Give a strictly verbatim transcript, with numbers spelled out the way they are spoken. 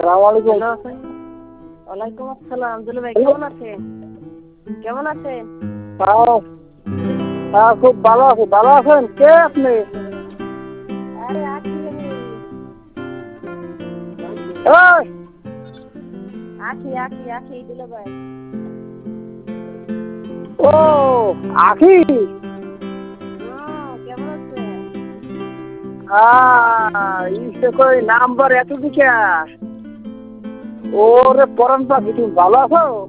আলাইকুম। ভালো আছেন? ওয়ালাইকুম আসসালাম। দুলু ভাই কেমন আছেন? কেমন আছেন? হ্যাঁ হ্যাঁ খুব ভালো আছি। ভালো আছেন? কে আপনি? আরে আছি আমি। এই, আছি আছি আছি দুলু ভাই। ও আখি। হুম, কেমন আছেন? হ্যাঁ ইসে কই নাম্বার এত দিকে। ওরে পরান পাখি, তুমি ভালো আছো?